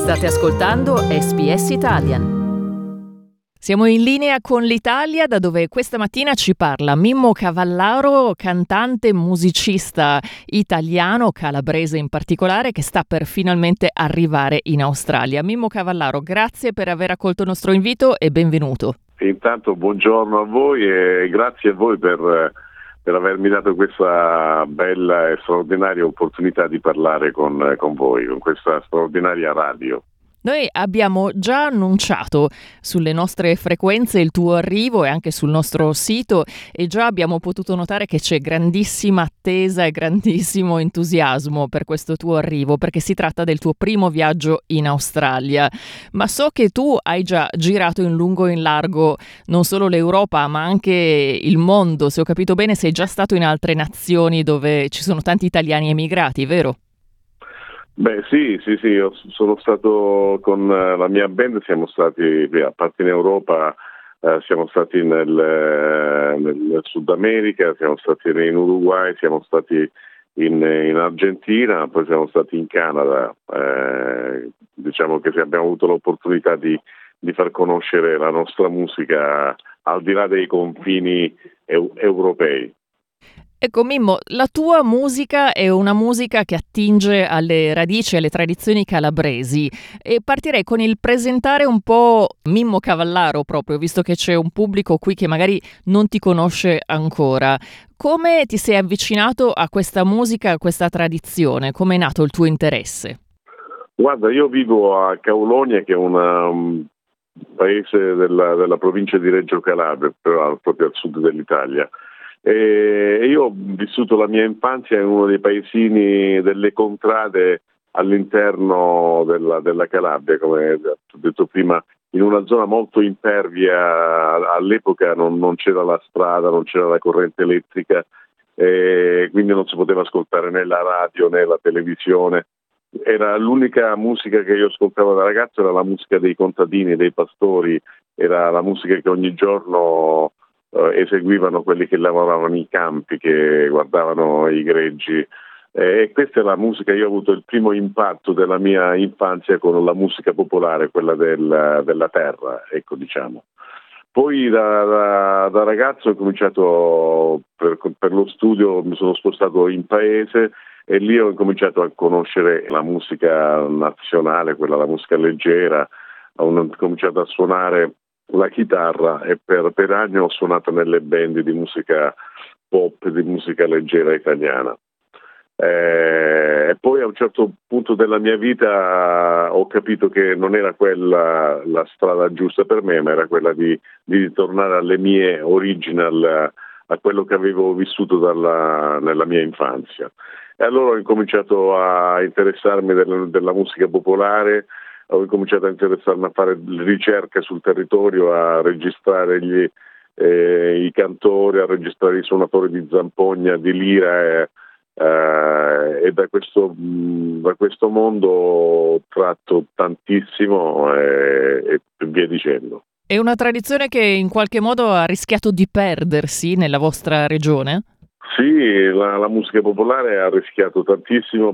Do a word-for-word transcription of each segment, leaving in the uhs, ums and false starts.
State ascoltando S B S Italian. Siamo in linea con l'Italia, da dove questa mattina ci parla Mimmo Cavallaro, cantante, musicista italiano, calabrese in particolare, che sta per finalmente arrivare in Australia. Mimmo Cavallaro, grazie per aver accolto il nostro invito e benvenuto. Intanto buongiorno a voi e grazie a voi per, per avermi dato questa bella e straordinaria opportunità di parlare con, con voi, con questa straordinaria radio. Noi abbiamo già annunciato sulle nostre frequenze il tuo arrivo e anche sul nostro sito, e già abbiamo potuto notare che c'è grandissima attesa e grandissimo entusiasmo per questo tuo arrivo, perché si tratta del tuo primo viaggio in Australia. Ma so che tu hai già girato in lungo e in largo non solo l'Europa ma anche il mondo. Se ho capito bene, sei già stato in altre nazioni dove ci sono tanti italiani emigrati, vero? Beh sì, sì, sì, io sono stato con la mia band, siamo stati, a parte in Europa, eh, siamo stati nel, nel, nel Sud America, siamo stati in Uruguay, siamo stati in, in Argentina, poi siamo stati in Canada. Eh, diciamo che abbiamo avuto l'opportunità di, di far conoscere la nostra musica al di là dei confini eu- europei. Ecco Mimmo, la tua musica è una musica che attinge alle radici, alle tradizioni calabresi, e partirei con il presentare un po' Mimmo Cavallaro proprio, visto che c'è un pubblico qui che magari non ti conosce ancora. Come ti sei avvicinato a questa musica, a questa tradizione? Come è nato il tuo interesse? Guarda, io vivo a Caulonia, che è una, un paese della, della provincia di Reggio Calabria, però proprio al sud dell'Italia. E io ho vissuto la mia infanzia in uno dei paesini delle contrade all'interno della, della Calabria, come ho detto prima, in una zona molto impervia. All'epoca non, non c'era la strada, non c'era la corrente elettrica, e quindi non si poteva ascoltare né la radio né la televisione. Era l'unica musica che io ascoltavo da ragazzo, era la musica dei contadini, dei pastori, era la musica che ogni giorno eseguivano quelli che lavoravano i campi, che guardavano i greggi, e questa è la musica. Io ho avuto il primo impatto della mia infanzia con la musica popolare, quella del, della terra, ecco, diciamo. Poi da, da, da ragazzo ho cominciato per, per lo studio, mi sono spostato in paese e lì ho cominciato a conoscere la musica nazionale, quella la musica leggera. Ho cominciato a suonare la chitarra e per, per anni ho suonato nelle band di musica pop, di musica leggera italiana. Eh, e poi a un certo punto della mia vita ho capito che non era quella la strada giusta per me, ma era quella di, di ritornare alle mie origini, al, a quello che avevo vissuto dalla, nella mia infanzia. E allora ho incominciato a interessarmi del, della musica popolare. Ho cominciato a interessarmi a fare ricerca sul territorio, a registrare gli, eh, i cantori, a registrare i suonatori di zampogna, di lira, e, eh, e da, questo, mh, da questo mondo ho tratto tantissimo e, e via dicendo. È una tradizione che in qualche modo ha rischiato di perdersi nella vostra regione? Sì, la, la musica popolare ha rischiato tantissimo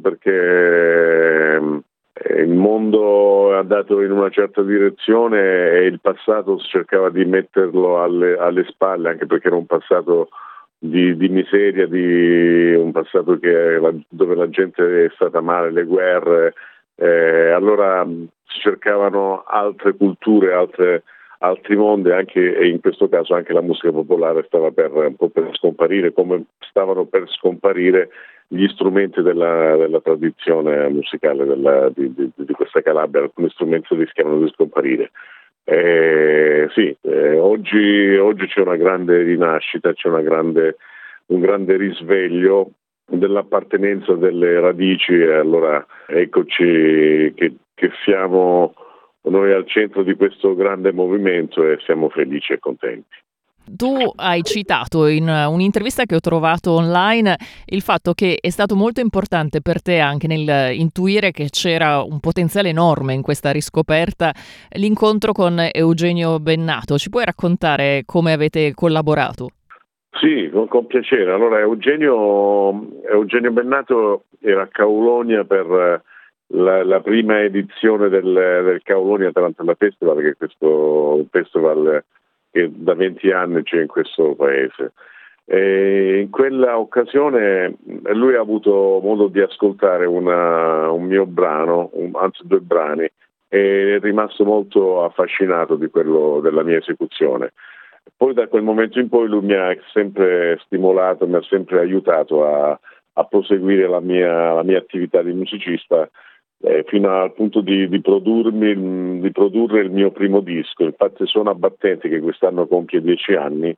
perché il mondo è andato in una certa direzione e il passato si cercava di metterlo alle, alle spalle, anche perché era un passato di, di miseria, di un passato che la, dove la gente è stata male, le guerre, eh, allora si cercavano altre culture, altre, altri mondi, anche, e in questo caso anche la musica popolare stava per, un po' per scomparire, come stavano per scomparire gli strumenti della, della tradizione musicale della, di, di, di questa Calabria. Alcuni strumenti rischiavano di scomparire. Eh, sì, eh, oggi, oggi c'è una grande rinascita, c'è una grande, un grande risveglio dell'appartenenza delle radici, e allora eccoci che, che siamo noi al centro di questo grande movimento e siamo felici e contenti. Tu hai citato in un'intervista che ho trovato online il fatto che è stato molto importante per te, anche nel intuire che c'era un potenziale enorme in questa riscoperta, l'incontro con Eugenio Bennato. Ci puoi raccontare come avete collaborato? Sì, con, con piacere. Allora Eugenio, Eugenio Bennato era a Caulonia per la, la prima edizione del, del Kaulonia Tarantella Festival, che è questo festival che da venti anni c'è in questo paese. E in quella occasione lui ha avuto modo di ascoltare una, un mio brano, un, anzi due brani, e è rimasto molto affascinato di quello della mia esecuzione. Poi da quel momento in poi lui mi ha sempre stimolato, mi ha sempre aiutato a, a proseguire la mia, la mia attività di musicista, eh, fino al punto di, di, produrmi, di produrre il mio primo disco. Infatti Suona Battenti, che quest'anno compie dieci anni,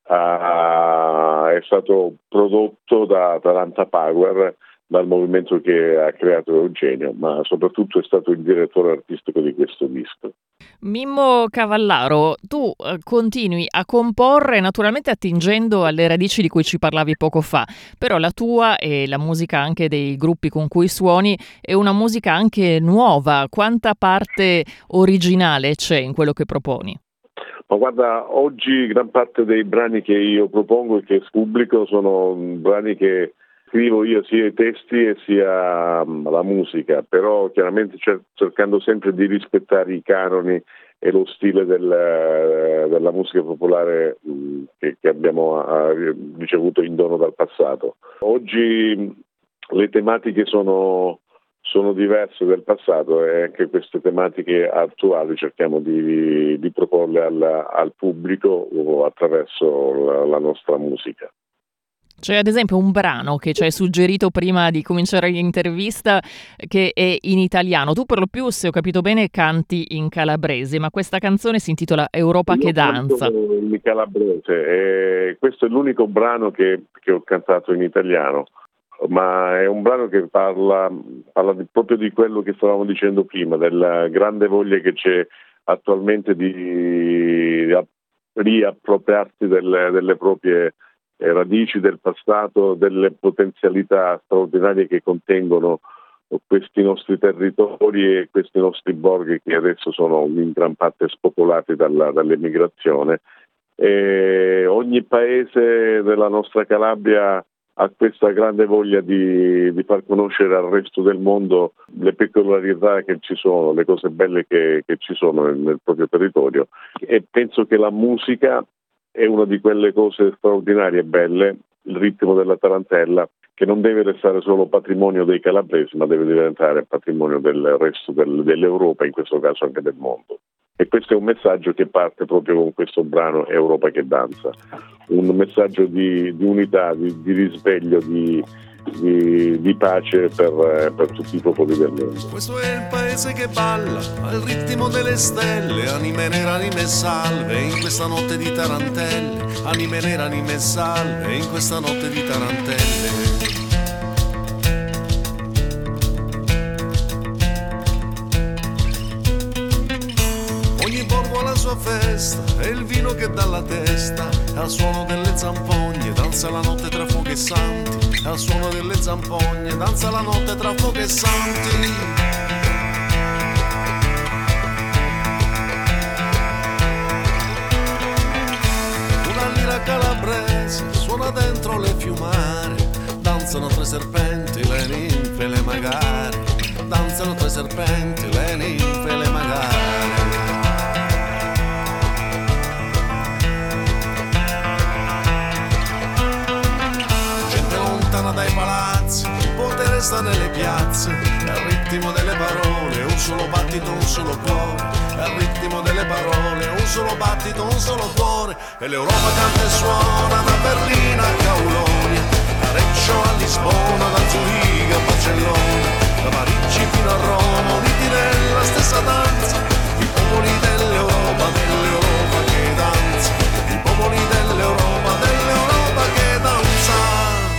uh, è stato prodotto da Taranta Power, dal movimento che ha creato Eugenio, ma soprattutto è stato il direttore artistico di questo disco. Mimmo Cavallaro, tu eh, continui a comporre, naturalmente attingendo alle radici di cui ci parlavi poco fa, però la tua e la musica anche dei gruppi con cui suoni è una musica anche nuova. Quanta parte originale c'è in quello che proponi? Ma guarda, oggi gran parte dei brani che io propongo e che pubblico sono brani che scrivo io, sia i testi e sia la musica, però chiaramente cer- cercando sempre di rispettare i canoni e lo stile del, della musica popolare mh, che, che abbiamo uh, ricevuto in dono dal passato. Oggi le tematiche sono, sono diverse del passato e anche queste tematiche attuali cerchiamo di, di proporle al, al pubblico attraverso la, la nostra musica. C'è ad esempio un brano che ci hai suggerito prima di cominciare l'intervista che è in italiano. Tu per lo più, se ho capito bene, canti in calabrese, ma questa canzone si intitola Europa Io che danza. In calabrese, e questo è l'unico brano che, che ho cantato in italiano, ma è un brano che parla, parla di, proprio di quello che stavamo dicendo prima, della grande voglia che c'è attualmente di riappropriarsi delle, delle proprie radici del passato, delle potenzialità straordinarie che contengono questi nostri territori e questi nostri borghi che adesso sono in gran parte spopolati dalla, dall'emigrazione. E ogni paese della nostra Calabria ha questa grande voglia di, di far conoscere al resto del mondo le peculiarità che ci sono, le cose belle che, che ci sono nel, nel proprio territorio, e penso che la musica è una di quelle cose straordinarie e belle, il ritmo della tarantella, che non deve restare solo patrimonio dei calabresi, ma deve diventare patrimonio del resto del, dell'Europa, in questo caso anche del mondo. E questo è un messaggio che parte proprio con questo brano Europa che danza, un messaggio di, di unità, di, di risveglio, di, di, di pace per, per tutti i popoli del mondo. Questo è il paese che balla al ritmo delle stelle, anime nere, anime salve in questa notte di tarantelle, anime nere, anime salve in questa notte di tarantelle. Ogni borgo ha la sua festa e il vino che dà la testa, al suono delle zampogne danza la notte tra fuochi e santi, al suono delle zampogne danza la notte tra fuochi e santi. Una lira calabrese suona dentro le fiumare, danzano tre serpenti, le ninfe, le magari, danzano tre serpenti, le ninfe, le magari. Dai palazzi, il potere sta nelle piazze, è al ritmo delle parole, un solo battito, un solo cuore, è al ritmo delle parole, un solo battito, un solo cuore, e l'Europa canta e suona da Berlino a Kaulonia, da Reccio a Lisbona, da Zurigo a Barcellona, da Parigi fino a Roma, uniti nella stessa danza, i popoli dell'Europa, dell'Europa che danza, i popoli dell'Europa, dell'Europa che danza.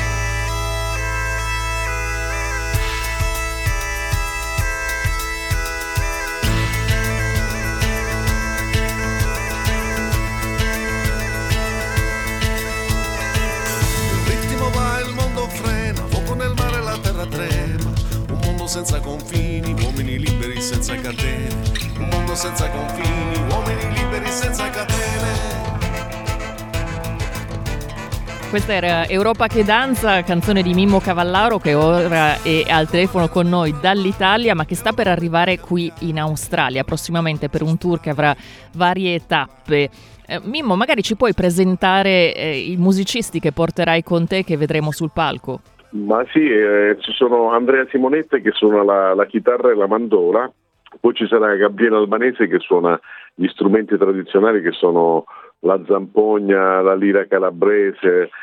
Senza confini, uomini liberi senza catene, un mondo senza confini, uomini liberi senza catene. Questa era Europa che danza, canzone di Mimmo Cavallaro, che ora è al telefono con noi dall'Italia, ma che sta per arrivare qui in Australia prossimamente per un tour che avrà varie tappe. Eh, Mimmo, magari ci puoi presentare eh, i musicisti che porterai con te, che vedremo sul palco? Ma sì, eh, ci sono Andrea Simonette che suona la, la chitarra e la mandola, poi ci sarà Gabriele Albanese che suona gli strumenti tradizionali che sono la zampogna, la lira calabrese,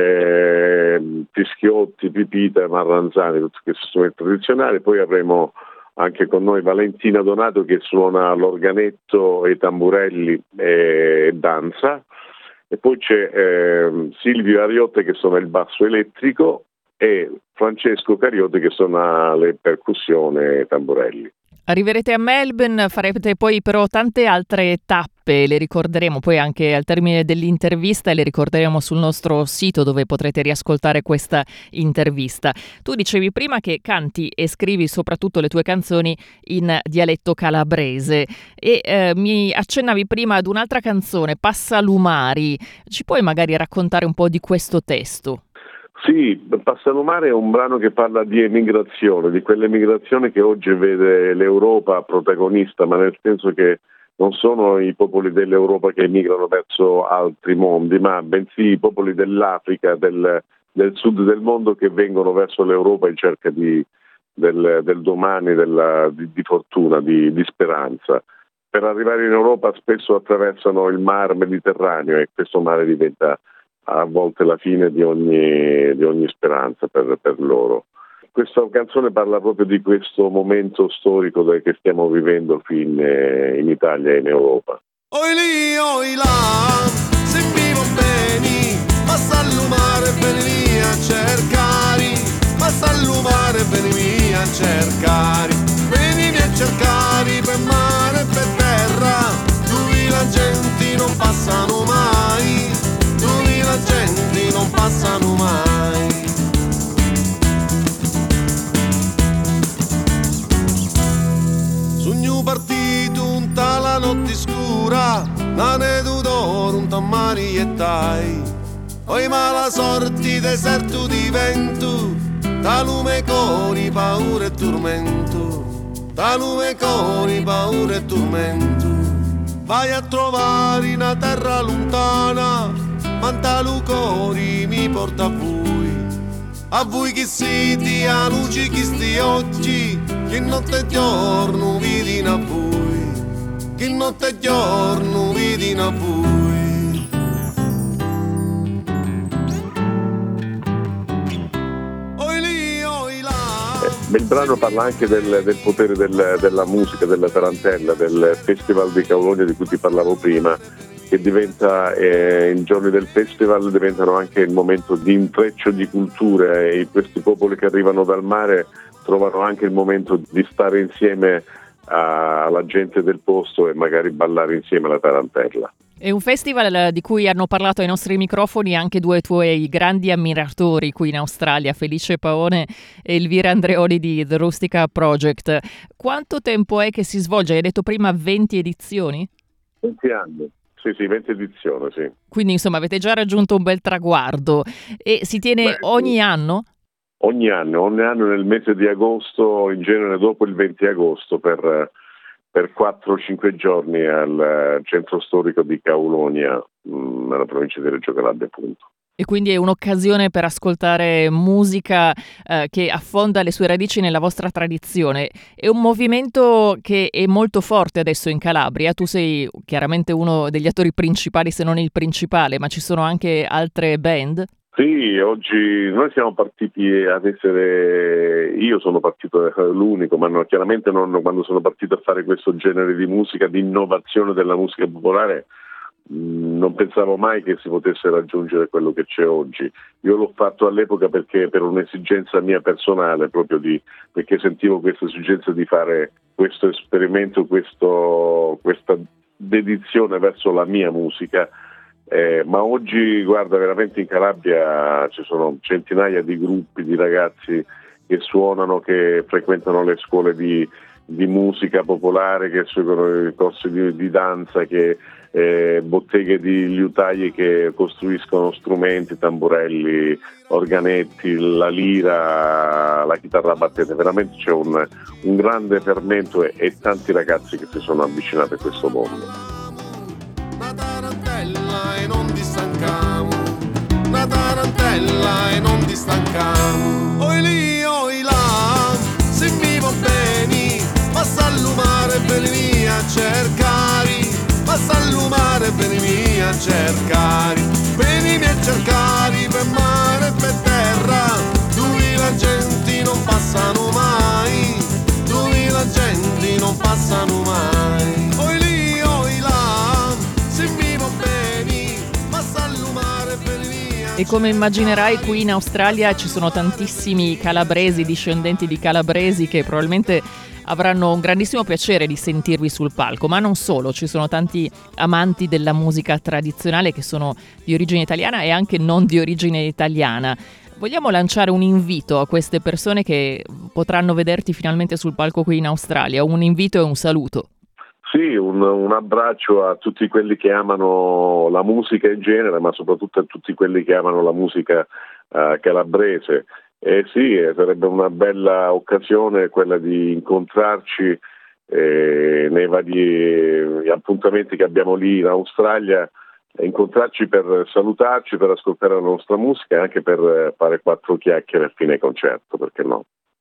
eh, fischiotti, pipita e marranzani, tutti questi strumenti tradizionali. Poi avremo anche con noi Valentina Donato che suona l'organetto e i tamburelli e danza, e poi c'è eh, Silvio Ariotte che suona il basso elettrico e Francesco Cariote che suona le percussioni e i tamburelli. Arriverete a Melbourne, farete poi però tante altre tappe, le ricorderemo poi anche al termine dell'intervista e le ricorderemo sul nostro sito dove potrete riascoltare questa intervista. Tu dicevi prima che canti e scrivi soprattutto le tue canzoni in dialetto calabrese e eh, mi accennavi prima ad un'altra canzone, Passalumari. Ci puoi magari raccontare un po' di questo testo? Sì, Passalumare è un brano che parla di emigrazione, di quell'emigrazione che oggi vede l'Europa protagonista, ma nel senso che non sono i popoli dell'Europa che emigrano verso altri mondi, ma bensì i popoli dell'Africa, del, del sud del mondo che vengono verso l'Europa in cerca di, del, del domani, della, di, di fortuna, di, di speranza. Per arrivare in Europa spesso attraversano il mar Mediterraneo e questo mare diventa a volte la fine di ogni, di ogni speranza per, per loro. Questa canzone parla proprio di questo momento storico che stiamo vivendo qui in, in Italia e in Europa. Oi lì, oi là, se vivo bene, passa al mare per via a cercare, passa al mare per via a cercare, venimi a cercare per mare e per terra, dove la gente non passano mai. La gente non passano mai. Sogno partito un tala notte scura, l'aneddoto d'oro un tammari e tai. Poi mala sorti deserto di vento, da lume cori paura e tormento, da lume cori paura e tormento. Vai a trovare una terra lontana, quanta lucori mi porta a voi, a voi che siete a luce che sti oggi, che notte e giorno vidino a voi, che notte e giorno vidino a voi. Oi lì, oi là. Eh, il brano parla anche del, del potere del, della musica, della tarantella, del Festival di Caulonia di cui ti parlavo prima, che diventa, eh, i giorni del festival diventano anche il momento di intreccio di culture e questi popoli che arrivano dal mare trovano anche il momento di stare insieme alla gente del posto e magari ballare insieme alla tarantella. È un festival di cui hanno parlato ai nostri microfoni anche due tuoi grandi ammiratori qui in Australia, Felice Paone e Elvira Andreoli di The Rustica Project. Quanto tempo è che si svolge? Hai detto prima venti edizioni? venti anni. Sì, sì, venti edizioni, sì. Quindi insomma avete già raggiunto un bel traguardo e si tiene Beh, ogni anno? Ogni anno, ogni anno nel mese di agosto, in genere dopo il venti agosto, per, per quattro o cinque giorni al centro storico di Caulonia, mh, nella provincia di Reggio Calabria, appunto. E quindi è un'occasione per ascoltare musica eh, che affonda le sue radici nella vostra tradizione. È un movimento che è molto forte adesso in Calabria. Tu sei chiaramente uno degli attori principali, se non il principale, ma ci sono anche altre band? Sì, oggi noi siamo partiti ad essere, io sono partito l'unico, ma no, chiaramente non quando sono partito a fare questo genere di musica, di innovazione della musica popolare, non pensavo mai che si potesse raggiungere quello che c'è oggi. Io l'ho fatto all'epoca perché per un'esigenza mia personale, proprio di perché sentivo questa esigenza di fare questo esperimento, questo, questa dedizione verso la mia musica. Eh, ma oggi, guarda, veramente in Calabria ci sono centinaia di gruppi di ragazzi che suonano, che frequentano le scuole di, di musica popolare, che seguono i corsi di, di danza, che eh, botteghe di liutaie che costruiscono strumenti, tamburelli, organetti, la lira, la chitarra a battente. Veramente c'è un, un grande fermento e, e tanti ragazzi che si sono avvicinati a questo mondo. Una tarantella e non ti stancamo, una tarantella e non ti stancamo. Oi lì, oi là, se mi va bene, passa al lumare per venire a cercare, passa al lumare per venire a cercare, venimi a cercare per mare e per terra, dove la gente non passano mai, dove la gente non passano mai. Oi lì, oi là, se mi va bene, passa al lumare per venire a E come immaginerai, qui in Australia ci sono tantissimi calabresi, discendenti di calabresi, che probabilmente avranno un grandissimo piacere di sentirvi sul palco, ma non solo, ci sono tanti amanti della musica tradizionale che sono di origine italiana e anche non di origine italiana. Vogliamo lanciare un invito a queste persone che potranno vederti finalmente sul palco qui in Australia, un invito e un saluto. Sì, un, un abbraccio a tutti quelli che amano la musica in genere, ma soprattutto a tutti quelli che amano la musica uh, calabrese. Eh sì, sarebbe una bella occasione quella di incontrarci eh, nei vari appuntamenti che abbiamo lì in Australia, incontrarci per salutarci, per ascoltare la nostra musica e anche per fare quattro chiacchiere a fine concerto, perché no?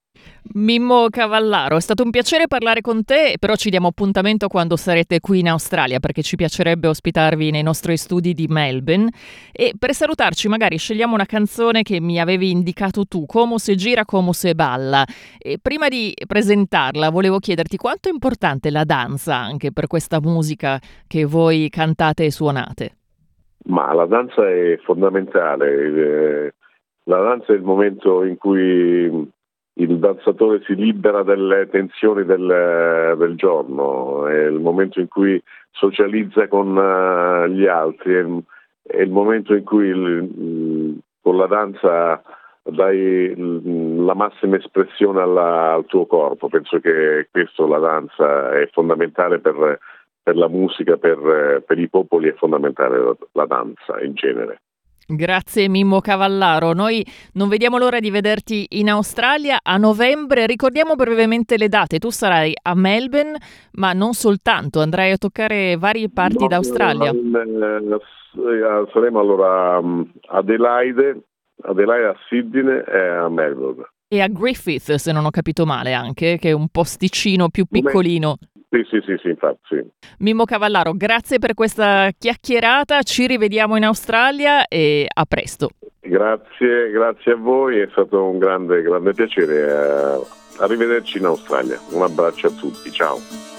Mimmo Cavallaro, è stato un piacere parlare con te, però ci diamo appuntamento quando sarete qui in Australia, perché ci piacerebbe ospitarvi nei nostri studi di Melbourne. E per salutarci magari scegliamo una canzone che mi avevi indicato tu, Como se gira, como se balla. E prima di presentarla volevo chiederti quanto è importante la danza anche per questa musica che voi cantate e suonate. Ma la danza è fondamentale, la danza è il momento in cui il danzatore si libera delle tensioni del, del giorno, è il momento in cui socializza con uh, gli altri, è, è il momento in cui il, con la danza dai la massima espressione alla, al tuo corpo. Penso che questo, la danza, è fondamentale per, per la musica, per, per i popoli è fondamentale la, la danza in genere. Grazie Mimmo Cavallaro, noi non vediamo l'ora di vederti in Australia a novembre. Ricordiamo brevemente le date, tu sarai a Melbourne ma non soltanto, andrai a toccare varie parti no, d'Australia. No, saremo allora a Adelaide, Adelaide, a Sydney e a Melbourne. E a Griffith, se non ho capito male anche, che è un posticino più piccolino. Sì, sì, sì, sì, infatti, sì. Mimmo Cavallaro, grazie per questa chiacchierata, ci rivediamo in Australia e a presto. Grazie, grazie a voi, è stato un grande, grande piacere. Arrivederci in Australia. Un abbraccio a tutti, ciao.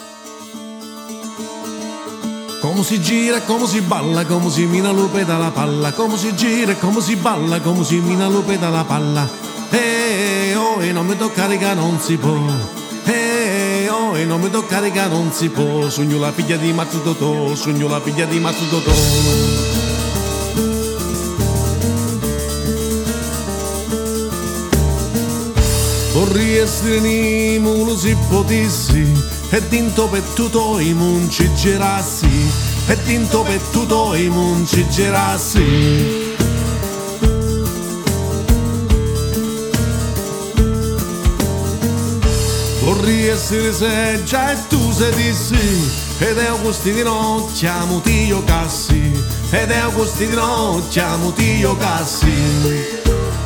Come si gira, come si balla, come si mina lupe dalla palla, come si gira, come si balla, come si mina lupe dalla palla. E eh, oh, e non mi toccare che non si può. E eh, oh, e non mi toccare che non si può. Sogno la figlia di Mazzu Totò, sogno la figlia di Mazzu Totò. Vorrei essere in mulo si potessi, e dinto per tutto i munci girassi, e dinto per tutto i munci girassi. Vorrei essere seggia e tu sedissi, ed è Augusti di notte amo Tio Cassi, ed è Augusti di notte amo Tio Cassi.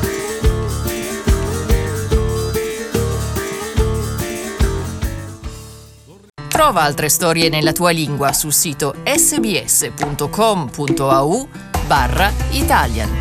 Trova altre storie nella tua lingua sul sito sbs punto com punto a u barra Italian.